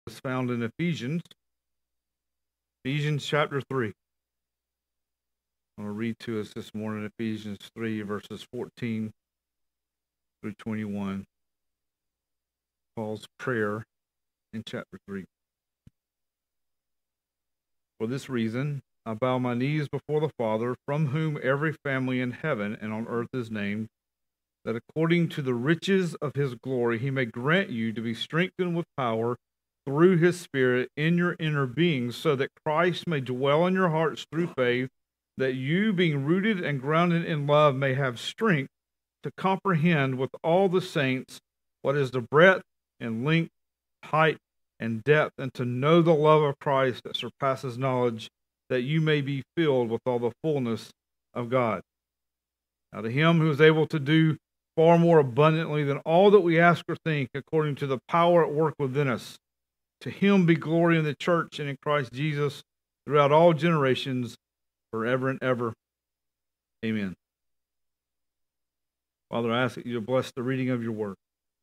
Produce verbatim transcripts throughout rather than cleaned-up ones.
is found in Ephesians, Ephesians chapter three. I'm going to read to us this morning Ephesians three, verses fourteen through twenty-one. Paul's prayer in chapter three. For this reason, I bow my knees before the Father, from whom every family in heaven and on earth is named, that according to the riches of his glory he may grant you to be strengthened with power through his Spirit in your inner being, so that Christ may dwell in your hearts through faith, that you, being rooted and grounded in love, may have strength to comprehend with all the saints what is the breadth and length, height, and depth, and to know the love of Christ that surpasses knowledge, that you may be filled with all the fullness of God. Now to him who is able to do far more abundantly than all that we ask or think, according to the power at work within us, to him be glory in the church and in Christ Jesus throughout all generations, forever and ever. Amen. Father, I ask that you to bless the reading of your word.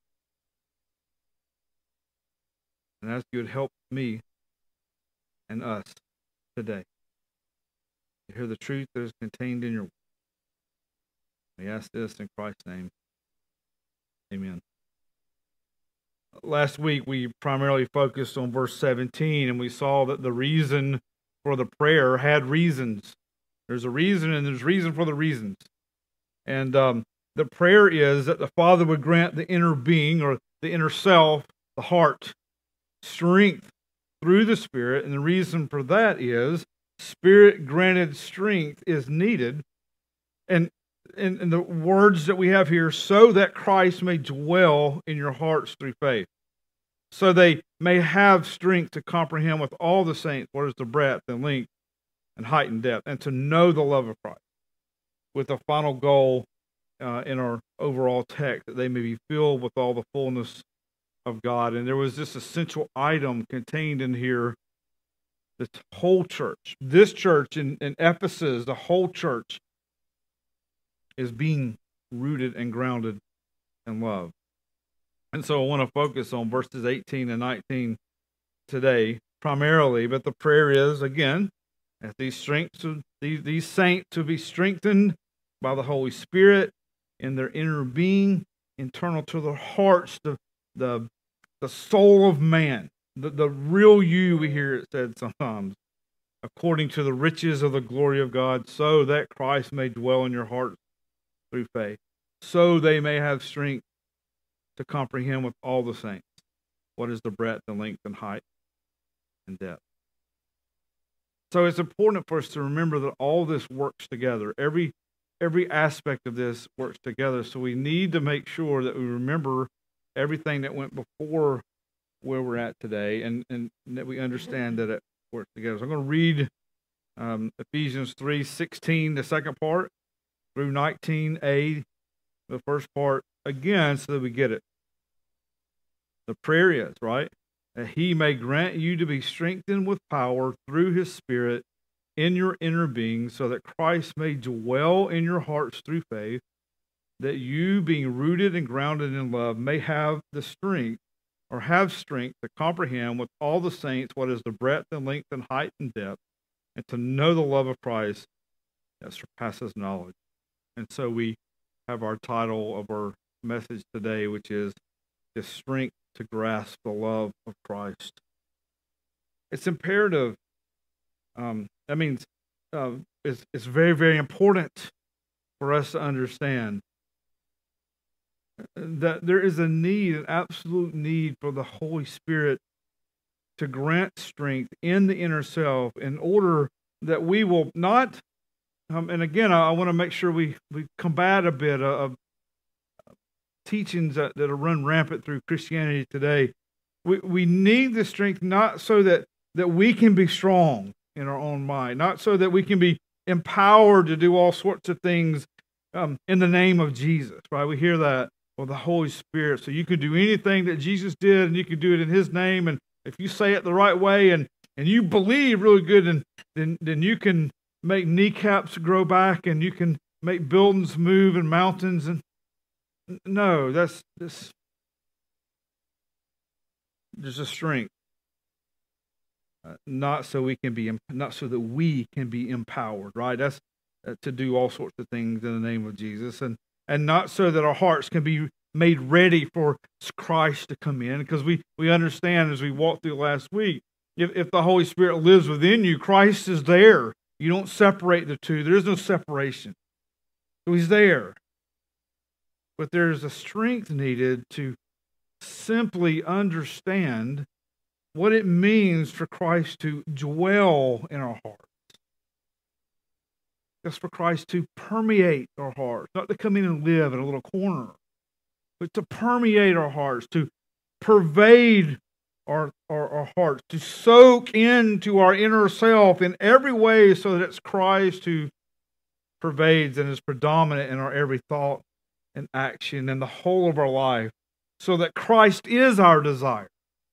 And I ask you to help me and us today to hear the truth that is contained in your word. We ask this in Christ's name. Amen. Last week, we primarily focused on verse seventeen, and we saw that the reason for the prayer had reasons. There's a reason, and there's reason for the reasons. And um, the prayer is that the Father would grant the inner being, or the inner self, the heart, strength through the Spirit. And the reason for that is Spirit-granted strength is needed. And in, in the words that we have here, so that Christ may dwell in your hearts through faith. So they may have strength to comprehend with all the saints what is the breadth and length and height and depth, and to know the love of Christ, with the final goal uh, in our overall text, that they may be filled with all the fullness of God. And there was this essential item contained in here. The whole church, this church in, in Ephesus, the whole church is being rooted and grounded in love. And so I want to focus on verses eighteen and nineteen today primarily, but the prayer is, again, that these strengths, these, these saints to be strengthened by the Holy Spirit in their inner being, internal to their hearts, the the, the soul of man, the, the real you, we hear it said sometimes, according to the riches of the glory of God, so that Christ may dwell in your hearts through faith, so they may have strength to comprehend with all the saints what is the breadth and length and height and depth. So it's important for us to remember that all this works together. Every every aspect of this works together. So we need to make sure that we remember everything that went before where we're at today, and, and that we understand that it works together. So I'm going to read um, Ephesians three sixteen, the second part, through nineteen a, the first part, again, so that we get it. The prayer is, right, that he may grant you to be strengthened with power through his Spirit in your inner being, so that Christ may dwell in your hearts through faith, that you, being rooted and grounded in love, may have the strength, or have strength to comprehend with all the saints what is the breadth and length and height and depth, and to know the love of Christ that surpasses knowledge. And so we have our title of our message today, which is the strength to grasp the love of Christ. It's imperative. Um, that means uh, it's, it's very, very important for us to understand that there is a need, an absolute need for the Holy Spirit to grant strength in the inner self in order that we will not, um, and again, I, I want to make sure we, we combat a bit of, of teachings that, that are run rampant through Christianity today. We, we need the strength not so that, that we can be strong in our own mind, not so that we can be empowered to do all sorts of things um, in the name of Jesus, right? We hear that, or the Holy Spirit. So you can do anything that Jesus did, and you can do it in his name, and if you say it the right way, and, and you believe really good, and then, then you can make kneecaps grow back, and you can make buildings move and mountains. And no, that's this. There's a strength uh, not so we can be, not so that we can be empowered, right? That's uh, to do all sorts of things in the name of Jesus, and and not so that our hearts can be made ready for Christ to come in, because we we understand as we walked through last week, if if the Holy Spirit lives within you, Christ is there. You don't separate the two. There is no separation. So He's there. But there's a strength needed to simply understand what it means for Christ to dwell in our hearts. Just for Christ to permeate our hearts, not to come in and live in a little corner, but to permeate our hearts, to pervade our, our, our hearts, to soak into our inner self in every way so that it's Christ who pervades and is predominant in our every thought and action and the whole of our life, so that Christ is our desire.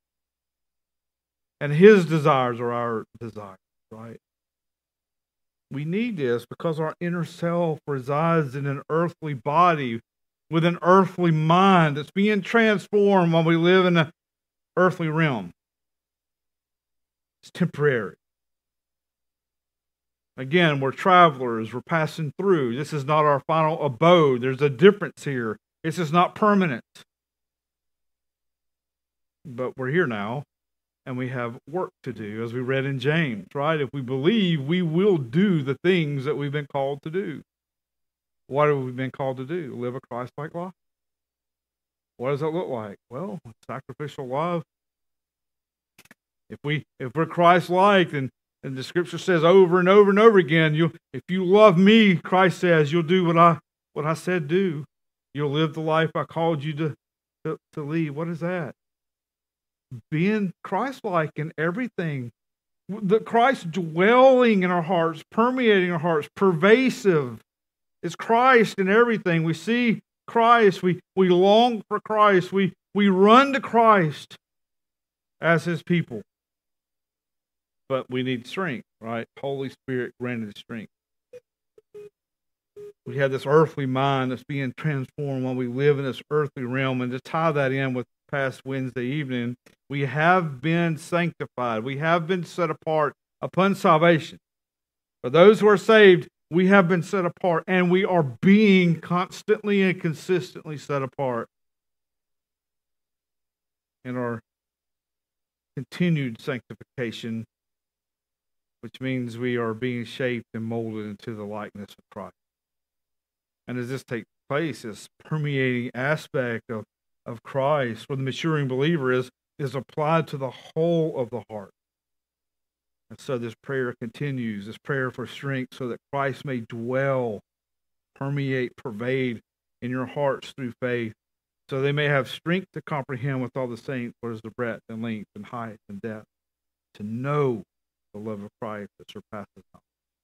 And His desires are our desires, right? We need this because our inner self resides in an earthly body with an earthly mind that's being transformed while we live in the earthly realm. It's temporary. Again, we're travelers. We're passing through. This is not our final abode. There's a difference here. This is not permanent. But we're here now, and we have work to do, as we read in James, right? If we believe, we will do the things that we've been called to do. What have we been called to do? Live a Christ-like life. What does that look like? Well, sacrificial love. If we if we're Christ-like, then and the Scripture says over and over and over again, you if you love me, Christ says, you'll do what I what I said do. You'll live the life I called you to to, to lead. What is that? Being Christ-like in everything. The Christ dwelling in our hearts, permeating our hearts, pervasive. It's Christ in everything. We see Christ. We, we long for Christ. We, we run to Christ as His people. But we need strength, right? Holy Spirit granted strength. We have this earthly mind that's being transformed while we live in this earthly realm. And to tie that in with past Wednesday evening, we have been sanctified. We have been set apart upon salvation. For those who are saved, we have been set apart, and we are being constantly and consistently set apart in our continued sanctification, which means we are being shaped and molded into the likeness of Christ. And as this takes place, this permeating aspect of, of Christ for the maturing believer is, is applied to the whole of the heart. And so this prayer continues, this prayer for strength so that Christ may dwell, permeate, pervade in your hearts through faith, so they may have strength to comprehend with all the saints what is the breadth and length and height and depth, to know the love of Christ that surpasses knowledge.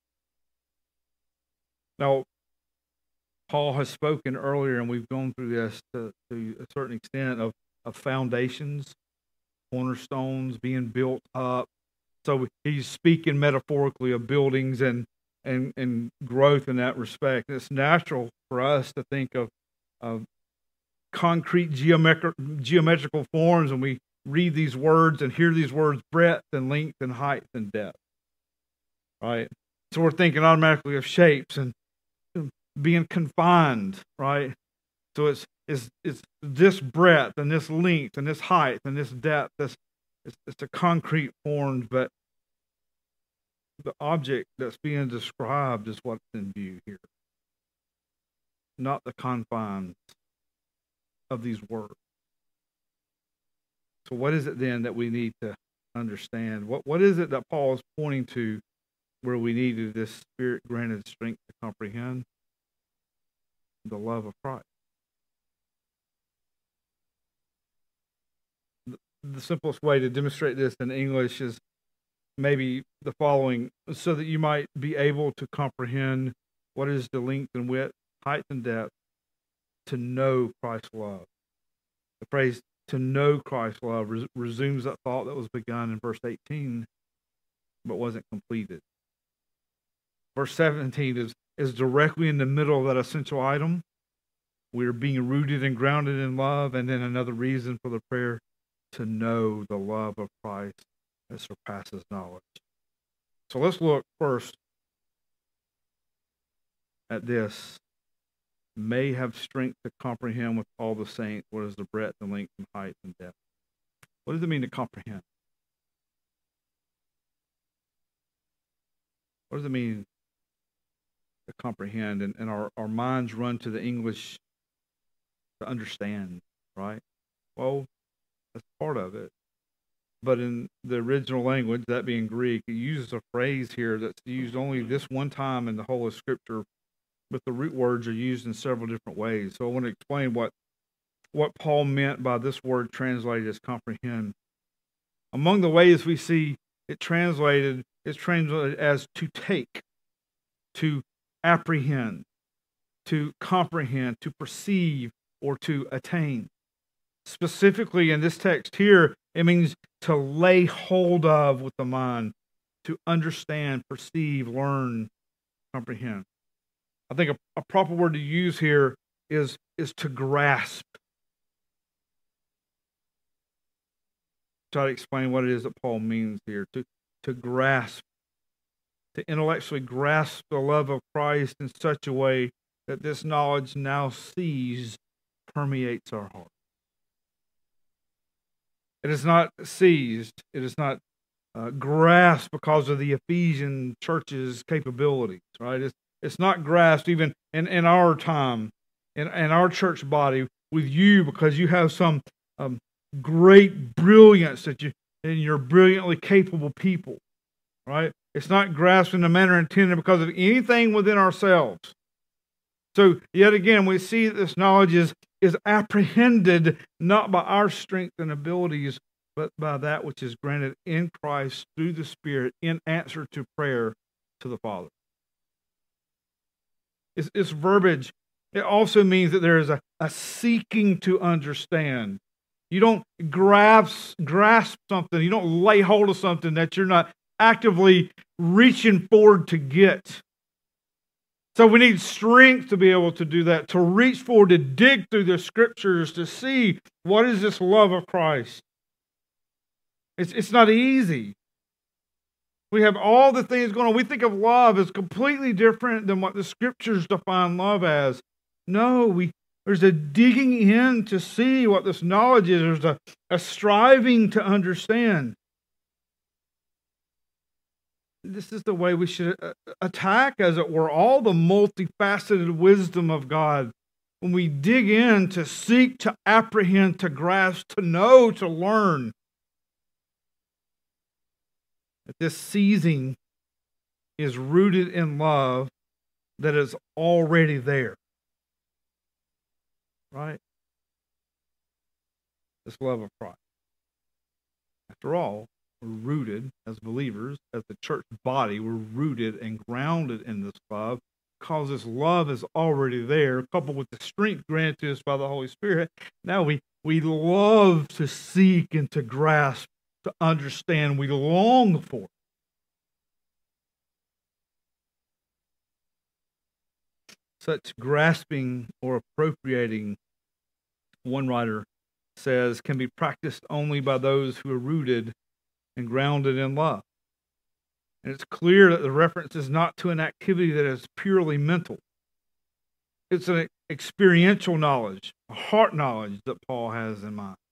Now, Paul has spoken earlier, and we've gone through this to, to a certain extent, of, of foundations, cornerstones being built up. So he's speaking metaphorically of buildings and, and, and growth in that respect. And it's natural for us to think of, of concrete geometric, geometrical forms when we read these words and hear these words, breadth and length and height and depth. Right? So we're thinking automatically of shapes and being confined, right? So it's it's it's this breadth and this length and this height and this depth. This it's, it's a concrete form, but the object that's being described is what's in view here, not the confines of these words. So what is it then that we need to understand? What what is it that Paul is pointing to where we needed this Spirit-granted strength to comprehend? The love of Christ. The, the simplest way to demonstrate this in English is maybe the following, so that you might be able to comprehend what is the length and width, height and depth, to know Christ's love. The phrase to know Christ's love res- resumes that thought that was begun in verse eighteen, but wasn't completed. Verse seventeen is, is directly in the middle of that essential item. We're being rooted and grounded in love, and then another reason for the prayer, to know the love of Christ that surpasses knowledge. So let's look first at this. May have strength to comprehend with all the saints what is the breadth and length and height and depth. What does it mean to comprehend? What does it mean to comprehend? And, and our, our minds run to the English to understand, right? Well, that's part of it. But in the original language, that being Greek, it uses a phrase here that's used only this one time in the whole of Scripture, but the root words are used in several different ways. So I want to explain what, what Paul meant by this word translated as comprehend. Among the ways we see it translated, it's translated as to take, to apprehend, to comprehend, to perceive, or to attain. Specifically in this text here, it means to lay hold of with the mind, to understand, perceive, learn, comprehend. I think a, a proper word to use here is, is to grasp. Try to explain what it is that Paul means here. To, to grasp, to intellectually grasp the love of Christ in such a way that this knowledge now seized permeates our heart. It is not seized. It is not uh, grasped because of the Ephesian church's capabilities, right? It's, it's not grasped even in, in our time, in, in our church body, with you because you have some um, great brilliance that you, and you're brilliantly capable people, right? It's not grasped in the manner intended because of anything within ourselves. So, yet again, we see that this knowledge is, is apprehended not by our strength and abilities, but by that which is granted in Christ through the Spirit in answer to prayer to the Father. It's, it's verbiage. It also means that there is a, a seeking to understand. You don't grasp, grasp something. You don't lay hold of something that you're not actively reaching forward to get. So we need strength to be able to do that, to reach forward, to dig through the Scriptures, to see what is this love of Christ. It's, it's not easy. We have all the things going on. We think of love as completely different than what the Scriptures define love as. No, we there's a digging in to see what this knowledge is. There's a, a striving to understand. This is the way we should attack, as it were, all the multifaceted wisdom of God. When we dig in to seek, to apprehend, to grasp, to know, to learn. That this seizing is rooted in love that is already there. Right? This love of Christ. After all, we're rooted as believers, as the church body, we're rooted and grounded in this love because this love is already there, coupled with the strength granted to us by the Holy Spirit. Now we, we love to seek and to grasp, to understand. We long for it. Such grasping or appropriating, one writer says, can be practiced only by those who are rooted and grounded in love. And it's clear that the reference is not to an activity that is purely mental. It's an experiential knowledge, a heart knowledge that Paul has in mind.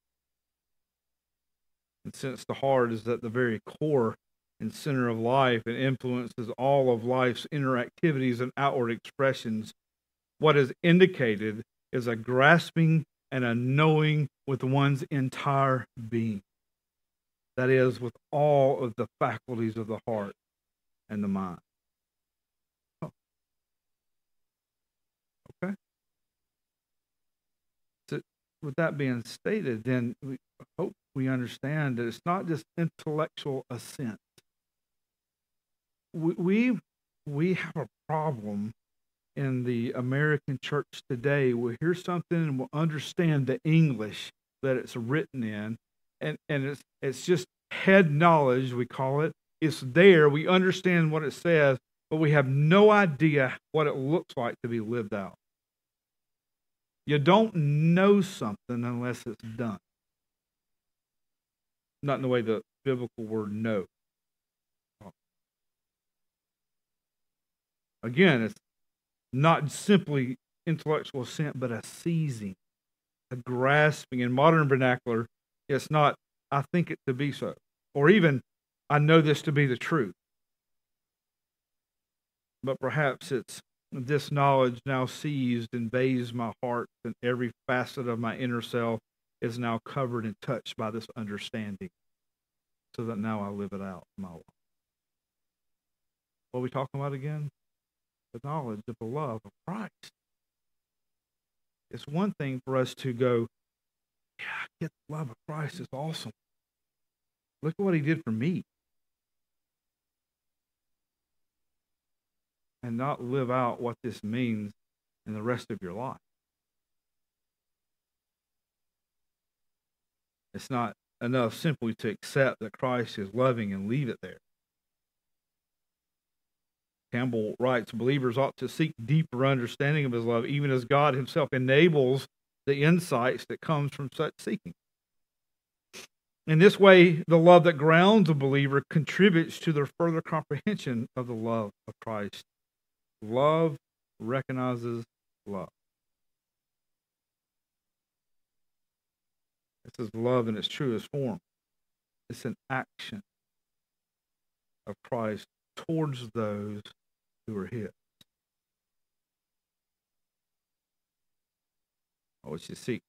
And since the heart is at the very core and center of life and influences all of life's inner activities and outward expressions, what is indicated is a grasping and a knowing with one's entire being. That is, with all of the faculties of the heart and the mind. Oh. Okay. So, with that being stated, then we hope we understand that it's not just intellectual assent. We we, we have a problem in the American church today. We'll hear something and we'll understand the English that it's written in, and, and it's it's just head knowledge, we call it. It's there, we understand what it says, but we have no idea what it looks like to be lived out. You don't know something unless it's done. not in the way the biblical word know. Again, it's not simply intellectual assent, but a seizing, a grasping. In modern vernacular, it's not, I think it to be so, or even, I know this to be the truth. But perhaps it's, this knowledge now seized invades my heart, and every facet of my inner self is now covered and touched by this understanding, so that now I live it out in my life. What are we talking about again? The knowledge of the love of Christ. It's one thing for us to go, yeah, I get the love of Christ. It's awesome. Look at what he did for me. And not live out what this means in the rest of your life. It's not enough simply to accept that Christ is loving and leave it there. Campbell writes, believers ought to seek deeper understanding of his love, even as God himself enables the insights that comes from such seeking. In this way, the love that grounds a believer contributes to their further comprehension of the love of Christ. Love recognizes love. This is love in its truest form. It's an action of Christ towards those who are his. Oh, we should seek.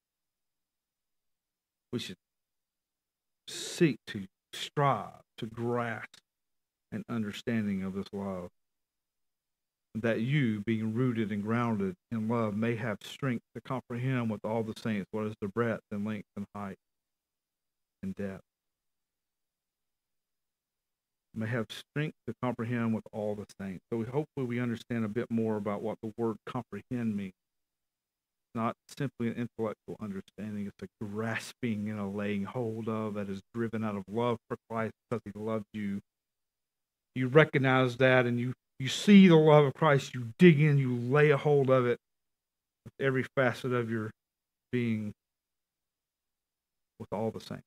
We should seek to strive to grasp an understanding of this love, that you, being rooted and grounded in love, may have strength to comprehend with all the saints what is the breadth and length and height and depth. May have strength to comprehend with all the saints. So we hopefully we understand a bit more about what the word comprehend means. It's not simply an intellectual understanding. It's a grasping and a laying hold of that is driven out of love for Christ because he loved you. You recognize that, and you You see the love of Christ, you dig in, you lay a hold of it with every facet of your being with all the saints.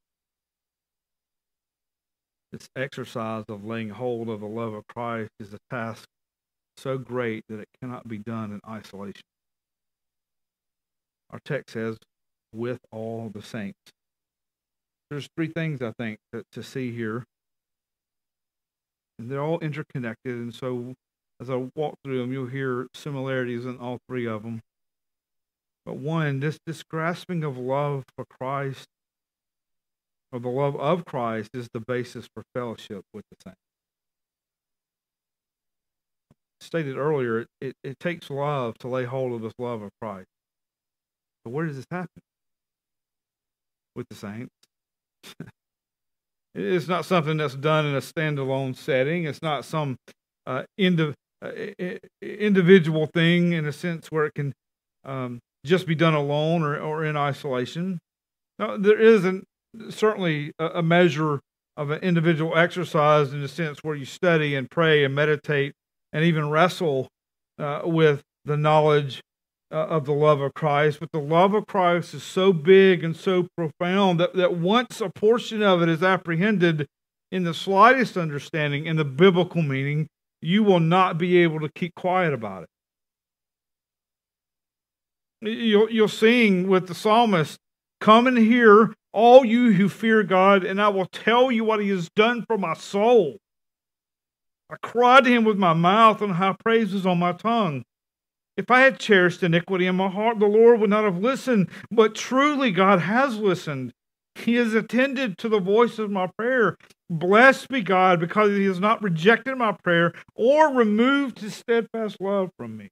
This exercise of laying hold of the love of Christ is a task so great that it cannot be done in isolation. Our text says, with all the saints. There's three things, I think, that, to see here. And they're all interconnected, and so as I walk through them, you'll hear similarities in all three of them. But one, this, this grasping of love for Christ, or the love of Christ, is the basis for fellowship with the saints. Stated earlier, it, it, it takes love to lay hold of this love of Christ. But where does this happen? With the saints. It's not something that's done in a standalone setting. It's not some uh, indi- uh, individual thing in a sense where it can um, just be done alone or, or in isolation. No, there isn't certainly a, a measure of an individual exercise in the sense where you study and pray and meditate and even wrestle uh, with the knowledge Uh, of the love of Christ. But the love of Christ is so big and so profound that, that once a portion of it is apprehended in the slightest understanding, in the biblical meaning, you will not be able to keep quiet about it. You'll, you'll sing with the psalmist, come and hear, all you who fear God, and I will tell you what he has done for my soul. I cried to him with my mouth, and high praises on my tongue. If I had cherished iniquity in my heart, the Lord would not have listened. But truly God has listened. He has attended to the voice of my prayer. Blessed be God, because he has not rejected my prayer or removed his steadfast love from me.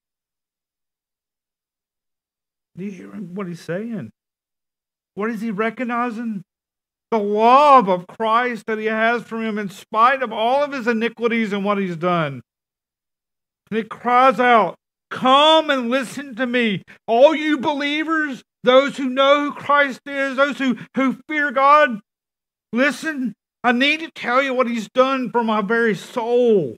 Do you hear what he's saying? What is he recognizing? The love of Christ that he has for him in spite of all of his iniquities and what he's done. And he cries out, come and listen to me. All you believers, those who know who Christ is, those who, who fear God, listen. I need to tell you what he's done for my very soul.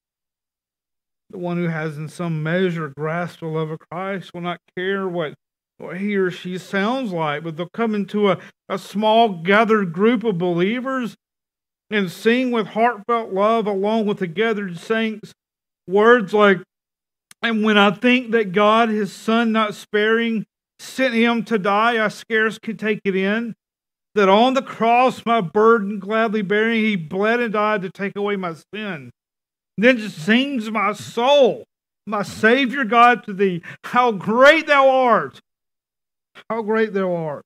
The one who has in some measure grasped the love of Christ will not care what what he or she sounds like, but they'll come into a, a small gathered group of believers and sing with heartfelt love along with the gathered saints words like, "And when I think that God, his son not sparing, sent him to die, I scarce could take it in. That on the cross, my burden gladly bearing, he bled and died to take away my sin. Then sings my soul, my Savior God, to thee, how great thou art! How great thou art!"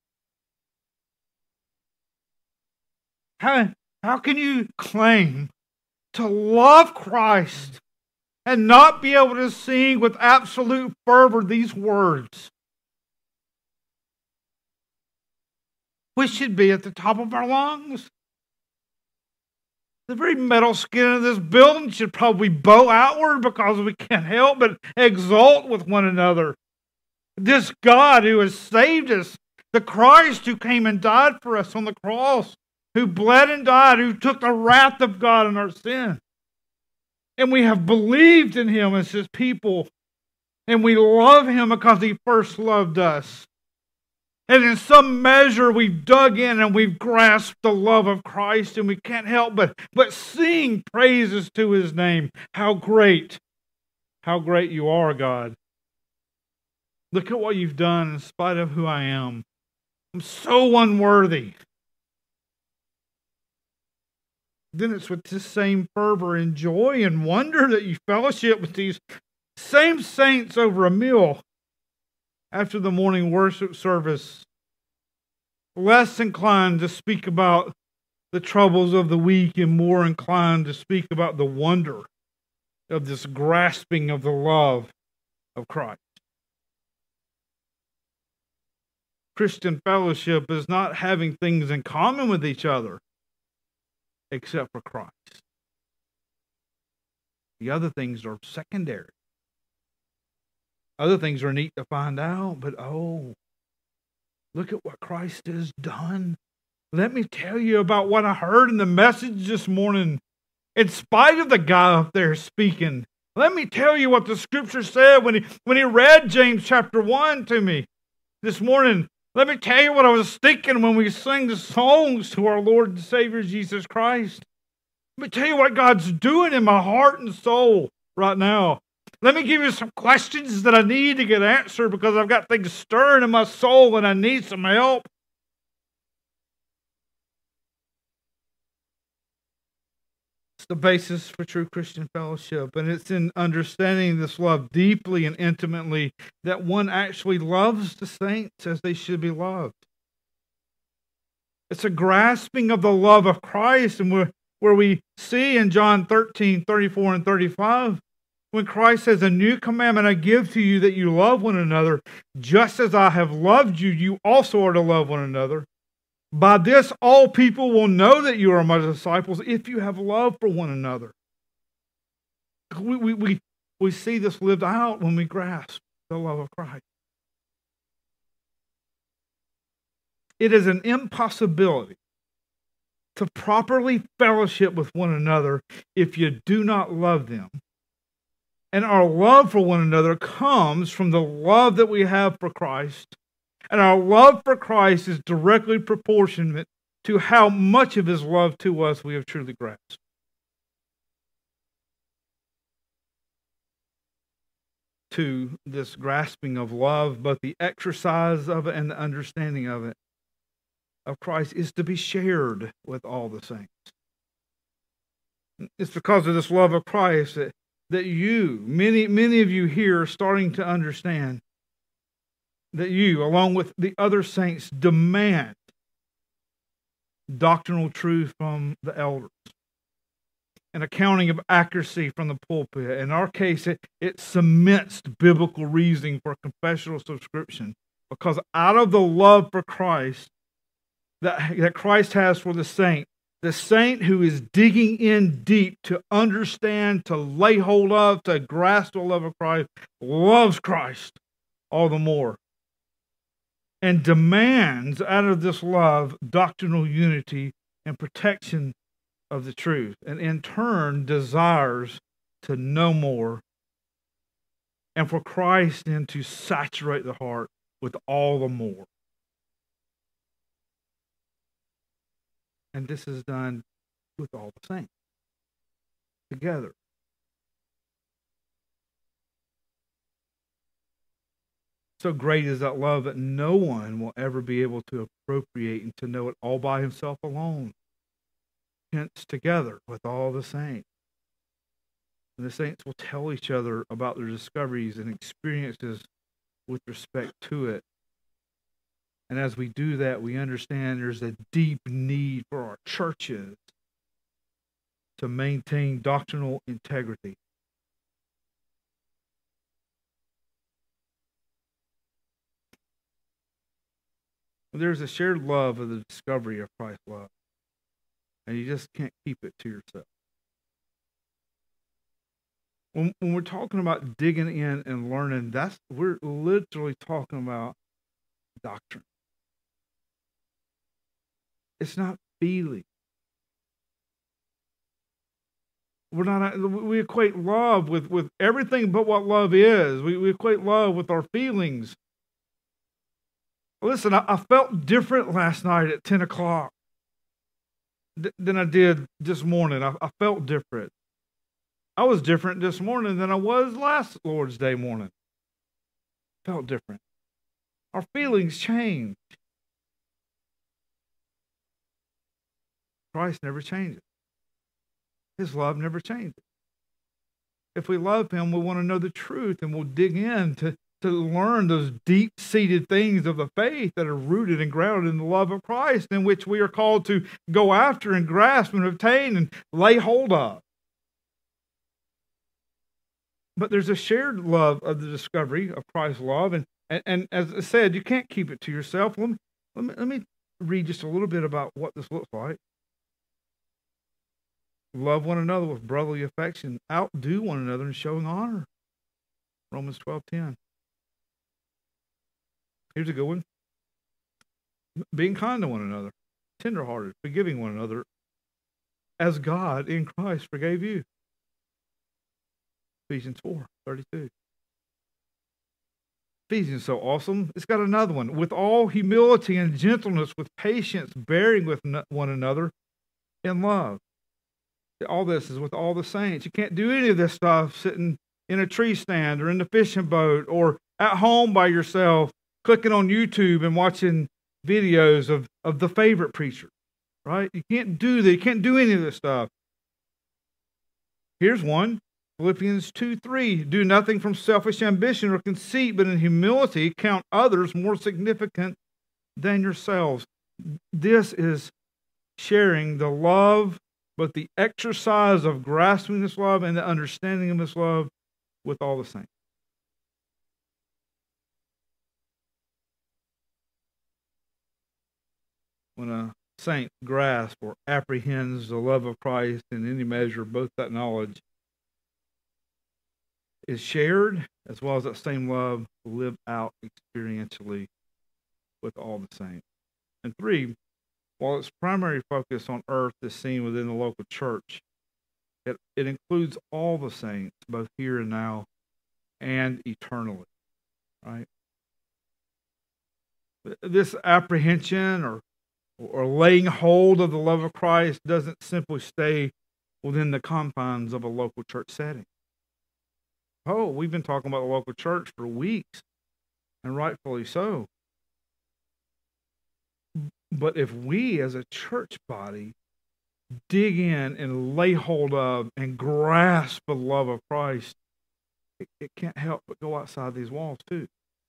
How, how can you claim to love Christ and not be able to sing with absolute fervor these words? We should be at the top of our lungs. The very metal skin of this building should probably bow outward because we can't help but exult with one another. This God who has saved us, the Christ who came and died for us on the cross, who bled and died, who took the wrath of God in our sin. And we have believed in him as his people. And we love him because he first loved us. And in some measure, we've dug in and we've grasped the love of Christ, and we can't help but, but sing praises to his name. How great, how great you are, God. Look at what you've done in spite of who I am. I'm so unworthy. Then it's with this same fervor and joy and wonder that you fellowship with these same saints over a meal after the morning worship service, less inclined to speak about the troubles of the week and more inclined to speak about the wonder of this grasping of the love of Christ. Christian fellowship is not having things in common with each other except for Christ. The other things are secondary. Other things are neat to find out, but oh, look at what Christ has done. Let me tell you about what I heard in the message this morning. In spite of the guy up there speaking, let me tell you what the scripture said when he, when he read James chapter one to me this morning. Let me tell you what I was thinking when we sang the songs to our Lord and Savior Jesus Christ. Let me tell you what God's doing in my heart and soul right now. Let me give you some questions that I need to get answered because I've got things stirring in my soul and I need some help. It's the basis for true Christian fellowship, and it's in understanding this love deeply and intimately that one actually loves the saints as they should be loved. It's a grasping of the love of Christ, and where, where we see in John thirteen, thirty-four, and thirty-five, when Christ says, "A new commandment I give to you, that you love one another, just as I have loved you, you also are to love one another. By this all people will know that you are my disciples, if you have love for one another." We, we, we, we see this lived out when we grasp the love of Christ. It is an impossibility to properly fellowship with one another if you do not love them. And our love for one another comes from the love that we have for Christ. And our love for Christ is directly proportionate to how much of his love to us we have truly grasped. To this grasping of love, both the exercise of it and the understanding of it, of Christ, is to be shared with all the saints. It's because of this love of Christ that, that you, many, many of you here are starting to understand that you, along with the other saints, demand doctrinal truth from the elders, an accounting of accuracy from the pulpit. In our case, it, it cements biblical reasoning for confessional subscription, because out of the love for Christ that, that Christ has for the saint, the saint who is digging in deep to understand, to lay hold of, to grasp the love of Christ, loves Christ all the more, and demands out of this love doctrinal unity and protection of the truth, and in turn desires to know more, and for Christ then to saturate the heart with all the more. And this is done with all the saints together. So great is that love that no one will ever be able to appropriate and to know it all by himself alone. Hence, together with all the saints. And the saints will tell each other about their discoveries and experiences with respect to it. And as we do that, we understand there's a deep need for our churches to maintain doctrinal integrity. There's a shared love of the discovery of Christ's love. And you just can't keep it to yourself. When, when we're talking about digging in and learning, that's we're literally talking about doctrine. It's not feeling. We're not. We equate love with, with everything but what love is. We, we equate love with our feelings. Listen, I, I felt different last night at ten o'clock th- than I did this morning. I, I felt different. I was different this morning than I was last Lord's Day morning. Felt different. Our feelings change. Christ never changes. His love never changes. If we love him, we want to know the truth, and we'll dig in to, to learn those deep-seated things of the faith that are rooted and grounded in the love of Christ, in which we are called to go after and grasp and obtain and lay hold of. But there's a shared love of the discovery of Christ's love, and, and, and as I said, you can't keep it to yourself. Let me, let me, let me read just a little bit about what this looks like. Love one another with brotherly affection. Outdo one another in showing honor. Romans twelve ten. Here's a good one. Being kind to one another. Tenderhearted. Forgiving one another. As God in Christ forgave you. Ephesians four thirty-two. Ephesians is so awesome. It's got another one. With all humility and gentleness, with patience, bearing with one another in love. All this is with all the saints. You can't do any of this stuff sitting in a tree stand or in the fishing boat or at home by yourself, clicking on YouTube and watching videos of, of the favorite preacher, right? You can't do that. You can't do any of this stuff. Here's one. Philippians two three. Do nothing from selfish ambition or conceit, but in humility count others more significant than yourselves. This is sharing the love, but the exercise of grasping this love and the understanding of this love with all the saints. When a saint grasps or apprehends the love of Christ in any measure, both that knowledge is shared, as well as that same love lived out experientially with all the saints. And three, while its primary focus on earth is seen within the local church, it, it includes all the saints, both here and now and eternally, right? This apprehension or, or laying hold of the love of Christ doesn't simply stay within the confines of a local church setting. Oh, we've been talking about the local church for weeks, and rightfully so. But if we as a church body dig in and lay hold of and grasp the love of Christ, it, it can't help but go outside these walls too.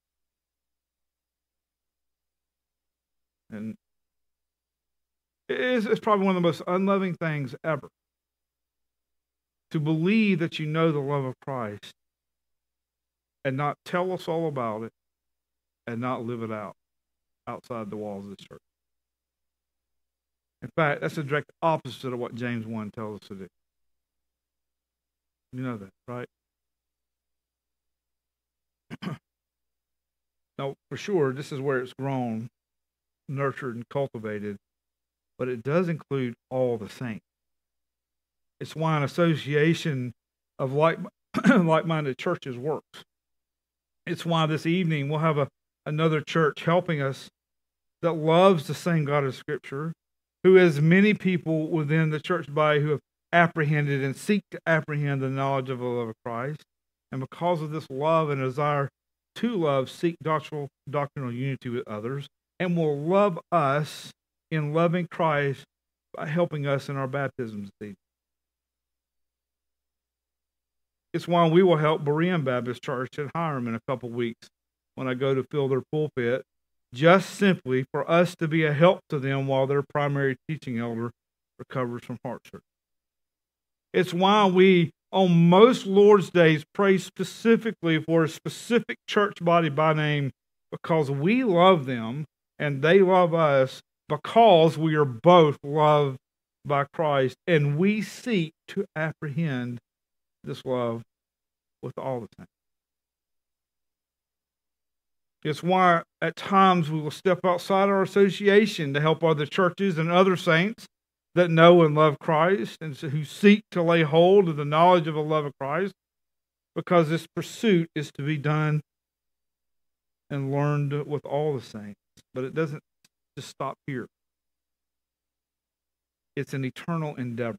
And it is, it's probably one of the most unloving things ever to believe that you know the love of Christ and not tell us all about it and not live it out outside the walls of the church. In fact, that's the direct opposite of what James one tells us to do. You know that, right? Now, for sure, this is where it's grown, nurtured, and cultivated, but it does include all the saints. It's why an association of like, like-minded churches works. It's why this evening we'll have a, another church helping us that loves the same God of Scripture, who has many people within the church body who have apprehended and seek to apprehend the knowledge of the love of Christ. And because of this love and desire to love, seek doctrinal, doctrinal unity with others, and will love us in loving Christ by helping us in our baptism season. It's why we will help Berean Baptist Church at Hiram in a couple weeks when I go to fill their pulpit, just simply for us to be a help to them while their primary teaching elder recovers from heart surgery. It's why we, on most Lord's Days, pray specifically for a specific church body by name, because we love them and they love us, because we are both loved by Christ, and we seek to apprehend this love with all the saints. It's why at times we will step outside our association to help other churches and other saints that know and love Christ and who seek to lay hold of the knowledge of the love of Christ, because this pursuit is to be done and learned with all the saints. But it doesn't just stop here. It's an eternal endeavor.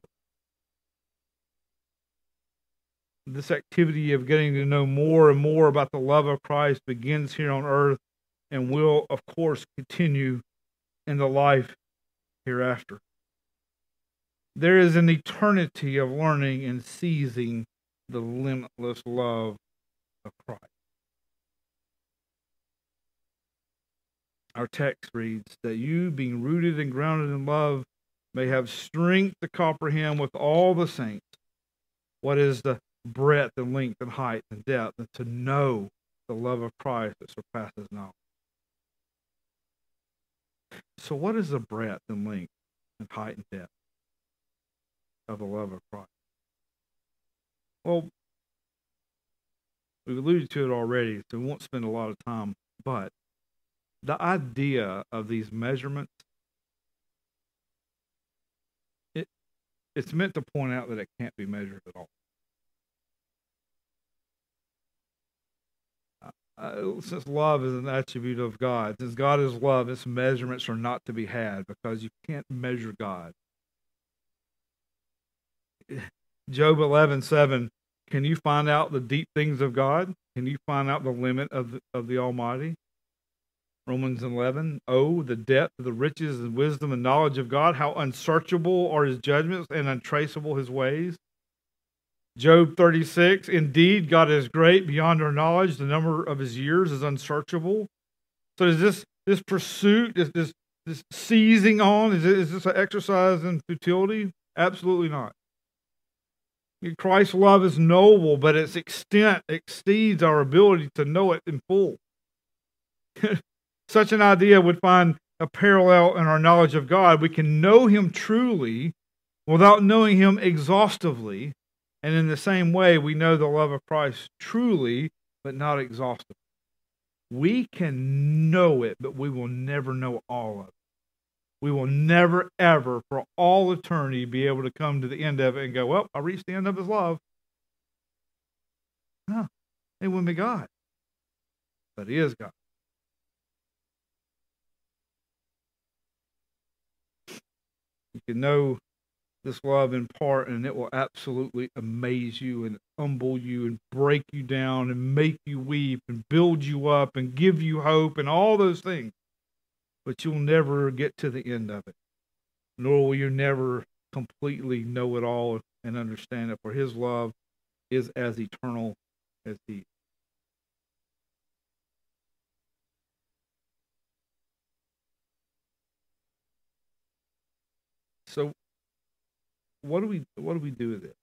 This activity of getting to know more and more about the love of Christ begins here on earth and will, of course, continue in the life hereafter. There is an eternity of learning and seizing the limitless love of Christ. Our text reads, that you, being rooted and grounded in love, may have strength to comprehend with all the saints what is the breadth and length and height and depth, and to know the love of Christ that surpasses knowledge. So what is the breadth and length and height and depth of the love of Christ? Well, we've alluded to it already, so we won't spend a lot of time, but the idea of these measurements, it it's meant to point out that it can't be measured at all. Uh, since love is an attribute of God, since God is love, its measurements are not to be had, because you can't measure God. Job eleven seven, can you find out the deep things of God? Can you find out the limit of the, of the Almighty? Romans eleven, oh, the depth of the riches and wisdom and knowledge of God, how unsearchable are his judgments and untraceable his ways. Job thirty-six, indeed, God is great beyond our knowledge. The number of his years is unsearchable. So is this this pursuit, is this, this seizing on, is, it, is this an exercise in futility? Absolutely not. Christ's love is noble, but its extent exceeds our ability to know it in full. Such an idea would find a parallel in our knowledge of God. We can know him truly without knowing him exhaustively. And in the same way, we know the love of Christ truly, but not exhaustively. We can know it, but we will never know all of it. We will never, ever, for all eternity, be able to come to the end of it and go, well, I reached the end of his love. No, it wouldn't be God. But he is God. You can know this love in part, and it will absolutely amaze you and humble you and break you down and make you weep and build you up and give you hope and all those things. But you'll never get to the end of it, nor will you never completely know it all and understand it, for his love is as eternal as he is. So what do we what do we do with it?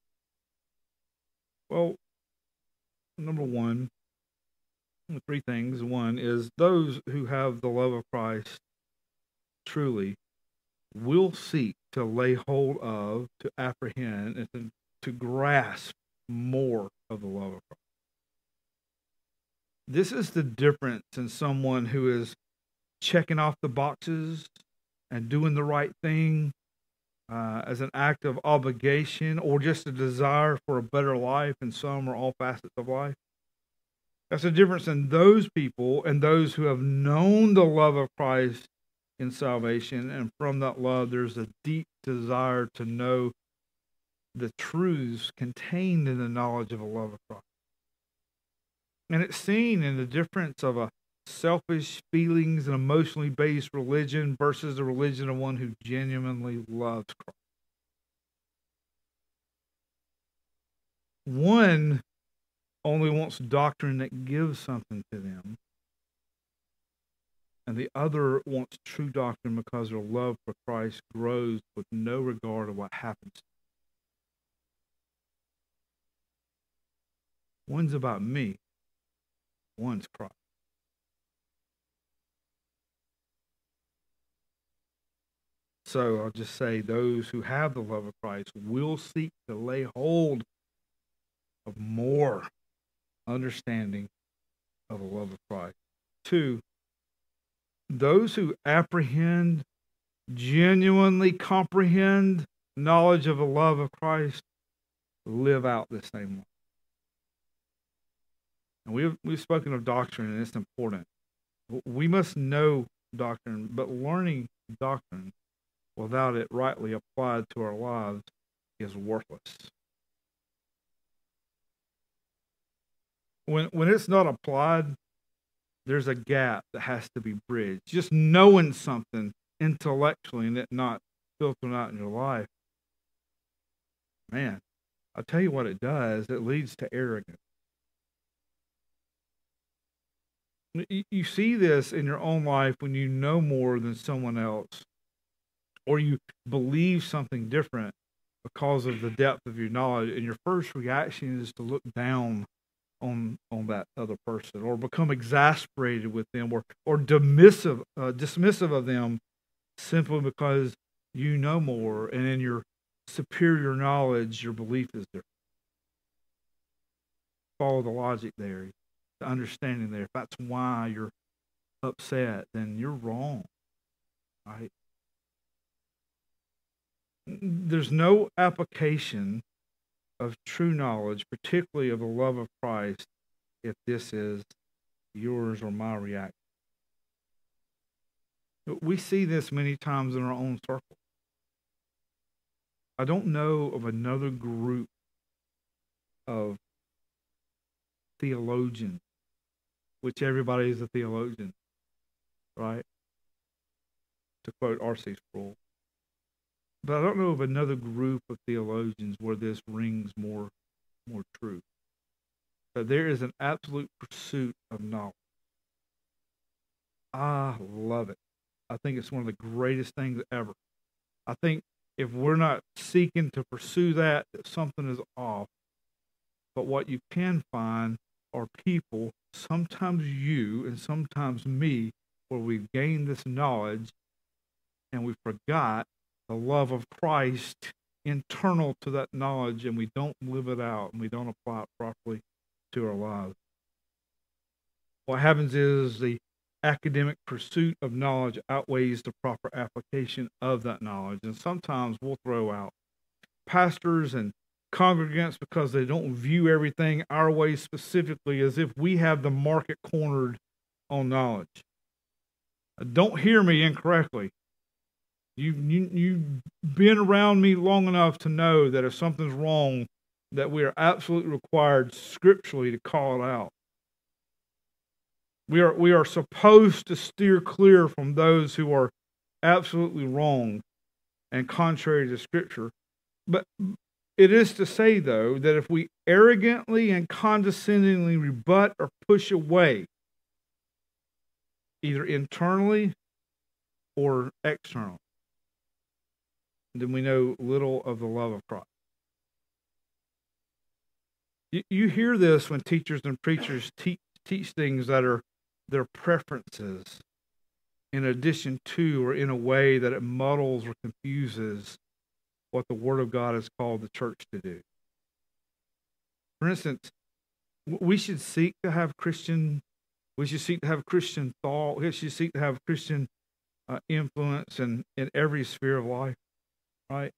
Well, number one, three things. One is those who have the love of Christ truly will seek to lay hold of, to apprehend, and to, to grasp more of the love of Christ. This is the difference in someone who is checking off the boxes and doing the right thing uh, as an act of obligation or just a desire for a better life in some or all facets of life. That's the difference in those people and those who have known the love of Christ in salvation. And from that love, there's a deep desire to know the truths contained in the knowledge of the love of Christ. And it's seen in the difference of a selfish feelings and emotionally based religion versus the religion of one who genuinely loves Christ. One only wants doctrine that gives something to them, and the other wants true doctrine because their love for Christ grows with no regard of what happens. One's about me, one's Christ. So I'll just say those who have the love of Christ will seek to lay hold of more understanding of the love of Christ. Two, those who apprehend, genuinely comprehend knowledge of the love of Christ live out the same way. And we've, we've spoken of doctrine, and it's important. We must know doctrine, but learning doctrine without it rightly applied to our lives is worthless. When when it's not applied, there's a gap that has to be bridged. Just knowing something intellectually and it not filtering out in your life, man, I'll tell you what it does. It leads to arrogance. You, you see this in your own life when you know more than someone else, or you believe something different because of the depth of your knowledge, and your first reaction is to look down on on that other person, or become exasperated with them, or or dismissive uh, dismissive of them simply because you know more, and in your superior knowledge, your belief is different. Follow the logic there, the understanding there. If that's why you're upset, then you're wrong, right? There's no application of true knowledge, particularly of the love of Christ, if this is yours or my reaction. We see this many times in our own circle. I don't know of another group of theologians, which everybody is a theologian, right? To quote R C Sproul. But I don't know of another group of theologians where this rings more, more true. But there is an absolute pursuit of knowledge. I love it. I think it's one of the greatest things ever. I think if we're not seeking to pursue that, that something is off. But what you can find are people, sometimes you and sometimes me, where we've gained this knowledge and we forgot the love of Christ internal to that knowledge, and we don't live it out and we don't apply it properly to our lives. What happens is the academic pursuit of knowledge outweighs the proper application of that knowledge, and sometimes we'll throw out pastors and congregants because they don't view everything our way specifically, as if we have the market cornered on knowledge. Don't hear me incorrectly. You, you, you've been around me long enough to know that if something's wrong, that we are absolutely required scripturally to call it out. We are, we are supposed to steer clear from those who are absolutely wrong and contrary to Scripture. But it is to say, though, that if we arrogantly and condescendingly rebut or push away, either internally or externally, then we know little of the love of Christ. You, you hear this when teachers and preachers teach, teach things that are their preferences, in addition to or in a way that it muddles or confuses what the Word of God has called the church to do. For instance, we should seek to have Christian, we should seek to have Christian thought, we should seek to have Christian uh, influence in, in every sphere of life, right?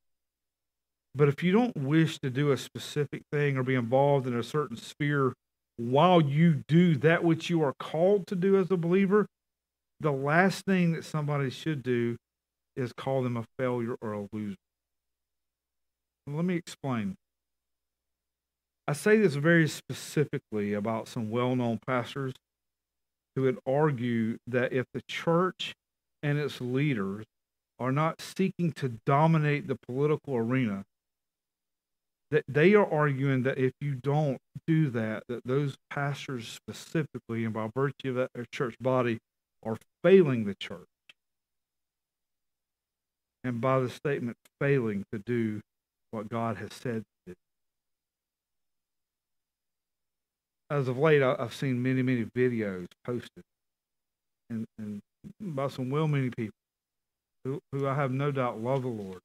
But if you don't wish to do a specific thing or be involved in a certain sphere while you do that which you are called to do as a believer, the last thing that somebody should do is call them a failure or a loser. Let me explain. I say this very specifically about some well-known pastors who would argue that if the church and its leaders are not seeking to dominate the political arena, that they are arguing that if you don't do that, that those pastors specifically, and by virtue of that, their church body, are failing the church. And by the statement, failing to do what God has said to do. As of late, I've seen many, many videos posted and, and by some well-meaning people who, who I have no doubt love the Lord.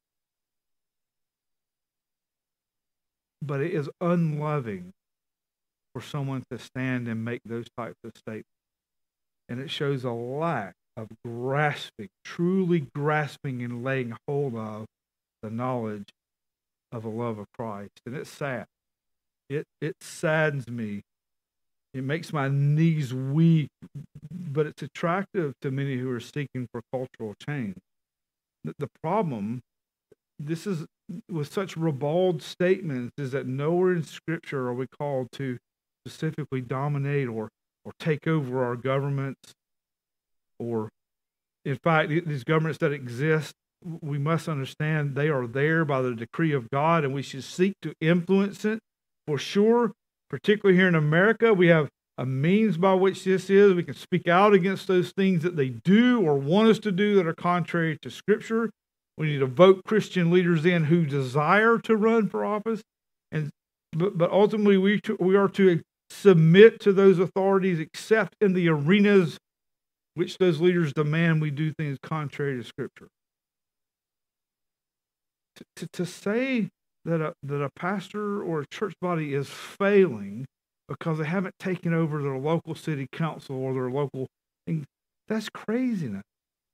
But it is unloving for someone to stand and make those types of statements. And it shows a lack of grasping, truly grasping and laying hold of the knowledge of the love of Christ. And it's sad. It it saddens me. It makes my knees weak, but it's attractive to many who are seeking for cultural change. The, the problem, this is with such ribald statements, is that nowhere in Scripture are we called to specifically dominate or, or take over our governments. Or, in fact, these governments that exist, we must understand they are there by the decree of God, and we should seek to influence it for sure. Particularly here in America, we have a means by which this is. We can speak out against those things that they do or want us to do that are contrary to Scripture. We need to vote Christian leaders in who desire to run for office. And but, but ultimately, we, to, we are to submit to those authorities, except in the arenas which those leaders demand we do things contrary to Scripture. To, to, to say that a, that a pastor or a church body is failing because they haven't taken over their local city council or their local thing, that's craziness.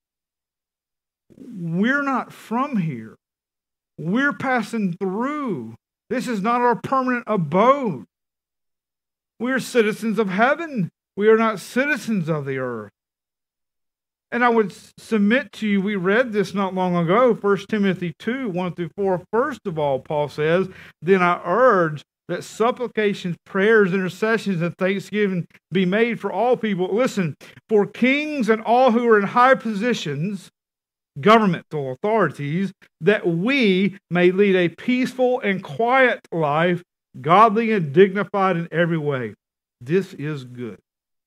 We're not from here. We're passing through. This is not our permanent abode. We're citizens of heaven. We are not citizens of the earth. And I would submit to you, we read this not long ago, First Timothy two, one through four. First of all, Paul says, then I urge that supplications, prayers, intercessions, and thanksgiving be made for all people. Listen, for kings and all who are in high positions, governmental authorities, that we may lead a peaceful and quiet life, godly and dignified in every way. This is good.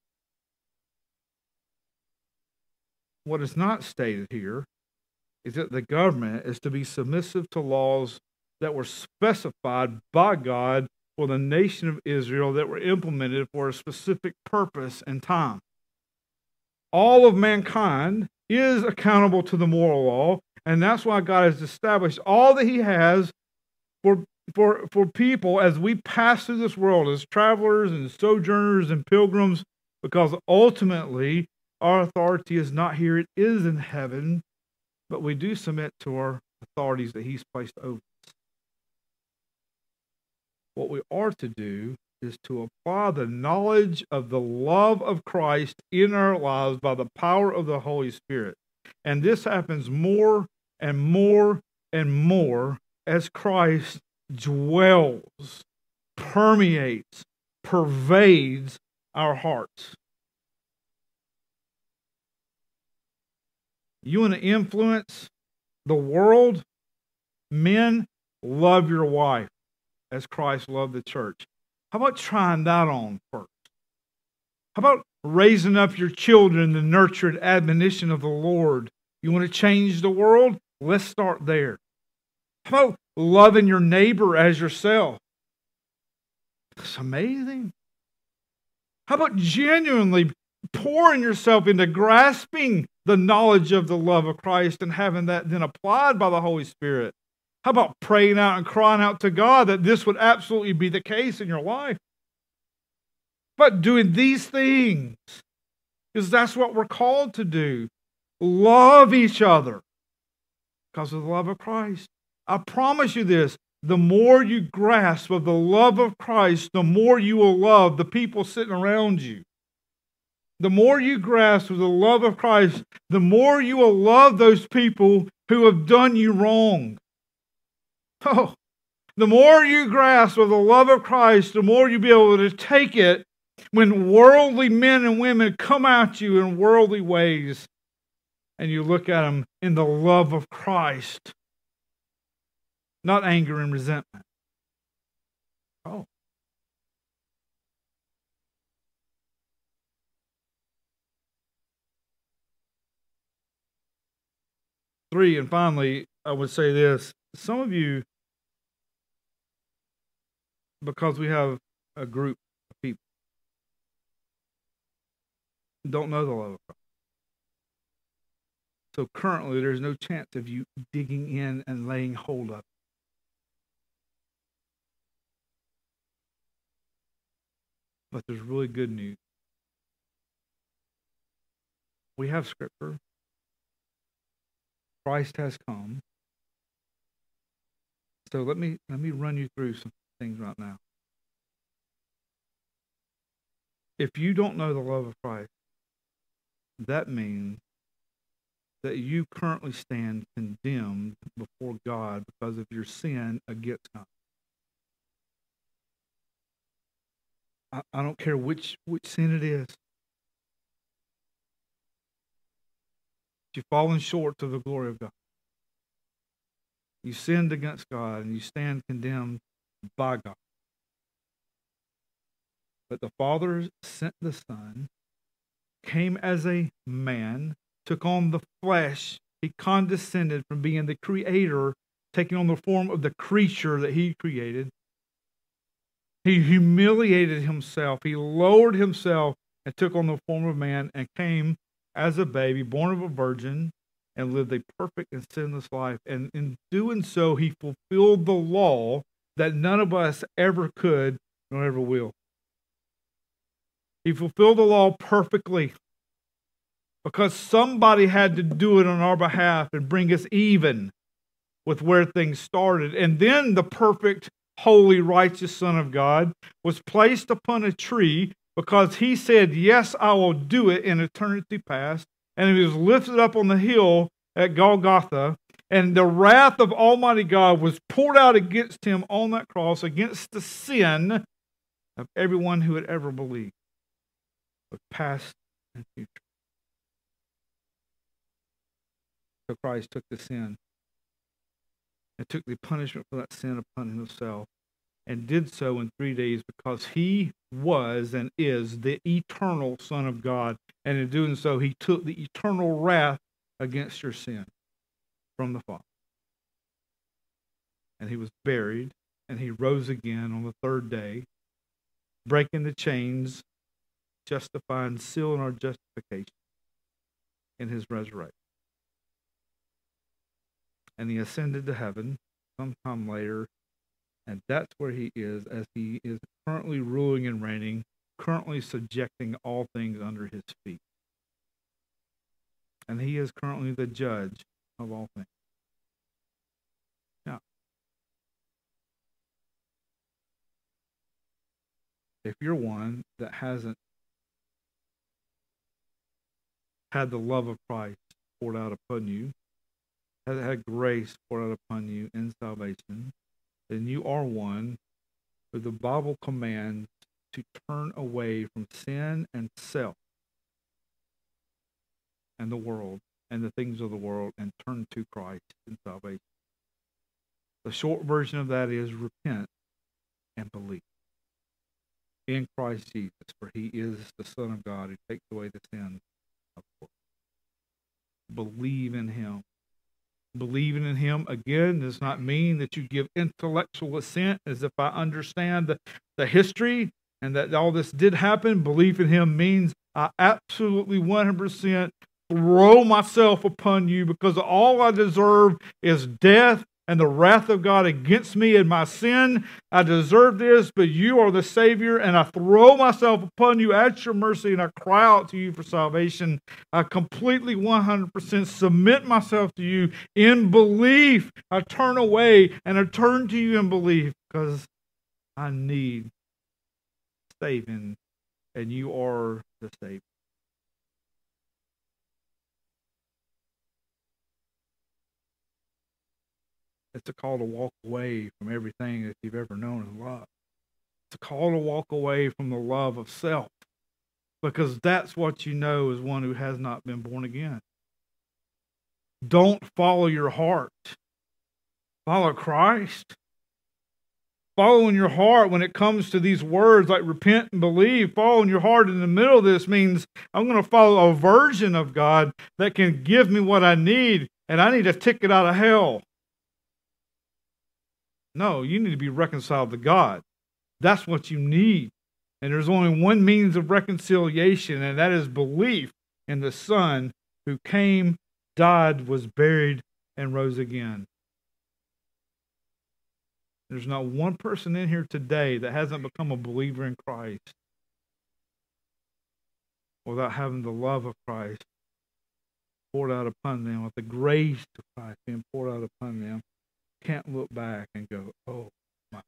What is not stated here is that the government is to be submissive to laws that were specified by God for the nation of Israel, that were implemented for a specific purpose and time. All of mankind is accountable to the moral law, and that's why God has established all that He has for, for, for people as we pass through this world as travelers and sojourners and pilgrims, because ultimately our authority is not here, it is in heaven, but we do submit to our authorities that He's placed over us. What we are to do is to apply the knowledge of the love of Christ in our lives by the power of the Holy Spirit. And this happens more and more and more as Christ dwells, permeates, pervades our hearts. You want to influence the world? Men, love your wife as Christ loved the church. How about trying that on first? How about raising up your children in the nurture and admonition of the Lord? You want to change the world? Let's start there. How about loving your neighbor as yourself? It's amazing. How about genuinely pouring yourself into grasping the knowledge of the love of Christ and having that then applied by the Holy Spirit? How about praying out and crying out to God that this would absolutely be the case in your life? But doing these things, because that's what we're called to do. Love each other because of the love of Christ. I promise you this, the more you grasp of the love of Christ, the more you will love the people sitting around you. The more you grasp of the love of Christ, the more you will love those people who have done you wrong. Oh, the more you grasp of the love of Christ, the more you'll be able to take it when worldly men and women come at you in worldly ways, and you look at them in the love of Christ, not anger and resentment. Oh. Three, and finally, I would say this. Some of you, because we have a group of people, don't know the love of God. So currently, there's no chance of you digging in and laying hold of it. But there's really good news. We have Scripture. Christ has come. So let me let me run you through some things right now. If you don't know the love of Christ, that means that you currently stand condemned before God because of your sin against God. I, I don't care which, which sin it is. You've fallen short of the glory of God. You sinned against God and you stand condemned by God. But the Father sent the Son, came as a man, took on the flesh. He condescended from being the creator, taking on the form of the creature that he created. He humiliated himself. He lowered himself and took on the form of man and came as a baby, born of a virgin, and lived a perfect and sinless life. And in doing so, he fulfilled the law that none of us ever could nor ever will. He fulfilled the law perfectly because somebody had to do it on our behalf and bring us even with where things started. And then the perfect, holy, righteous Son of God was placed upon a tree because he said, yes, I will do it in eternity past. And he was lifted up on the hill at Golgotha. And the wrath of Almighty God was poured out against him on that cross, against the sin of everyone who had ever believed, both past and future. So Christ took the sin and took the punishment for that sin upon himself, and did so in three days because he was and is the eternal Son of God. And in doing so, he took the eternal wrath against your sin from the Father. And he was buried, and he rose again on the third day, breaking the chains, justifying, sealing our justification in his resurrection. And he ascended to heaven sometime later. And that's where he is, as he is currently ruling and reigning, currently subjecting all things under his feet. And he is currently the judge of all things. Now, if you're one that hasn't had the love of Christ poured out upon you, hasn't had grace poured out upon you in salvation, then you are one who the Bible commands to turn away from sin and self and the world and the things of the world and turn to Christ in salvation. The short version of that is repent and believe in Christ Jesus, for he is the Son of God who takes away the sins of the world. Believe in him. Believing in him, again, does not mean that you give intellectual assent as if I understand the, the history and that all this did happen. Belief in him means I absolutely one hundred percent throw myself upon you because all I deserve is death and the wrath of God against me and my sin. I deserve this, but you are the Savior, and I throw myself upon you at your mercy, and I cry out to you for salvation. I completely one hundred percent submit myself to you in belief. I turn away and I turn to you in belief because I need saving, and you are the Savior. It's a call to walk away from everything that you've ever known and loved. It's a call to walk away from the love of self, because that's what you know as one who has not been born again. Don't follow your heart. Follow Christ. Follow in your heart when it comes to these words like repent and believe. Follow in your heart in the middle of this means I'm going to follow a version of God that can give me what I need, and I need a ticket out of hell. No, you need to be reconciled to God. That's what you need. And there's only one means of reconciliation, and that is belief in the Son who came, died, was buried, and rose again. There's not one person in here today that hasn't become a believer in Christ without having the love of Christ poured out upon them, with the grace of Christ being poured out upon them. Can't look back and go, oh, my.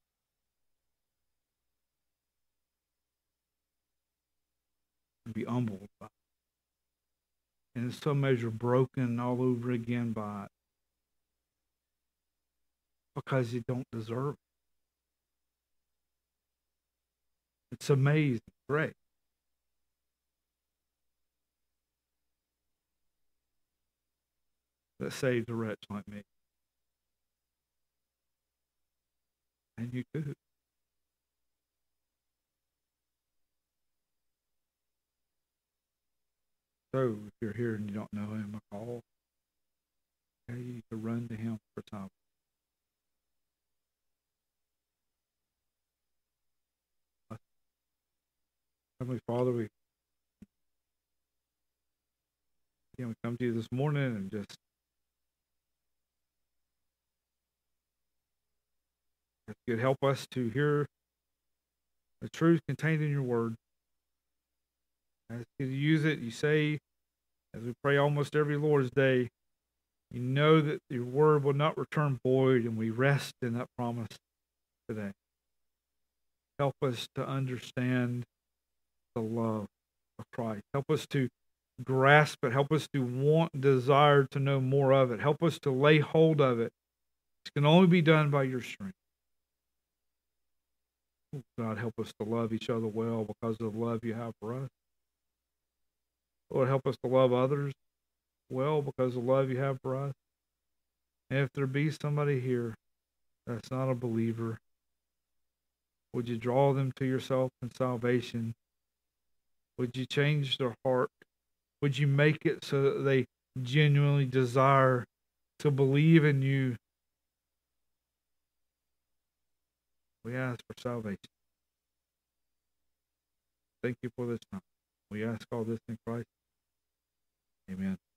Be humbled by it. And in some measure broken all over again by it. Because you don't deserve it. It's amazing, great. That saved a wretch like me. And you too. So, if you're here and you don't know him at all, okay, you need to run to him for time. Heavenly Father, we, again, we come to you this morning and just ask you to help us to hear the truth contained in your word. Ask you to use it. You say, as we pray almost every Lord's Day, you know that your word will not return void, and we rest in that promise today. Help us to understand the love of Christ. Help us to grasp it. Help us to want, desire to know more of it. Help us to lay hold of it. It can only be done by your strength. God, help us to love each other well because of the love you have for us. Lord, help us to love others well because of the love you have for us. And if there be somebody here that's not a believer, would you draw them to yourself in salvation? Would you change their heart? Would you make it so that they genuinely desire to believe in you? We ask for salvation. Thank you for this time. We ask all this in Christ. Amen.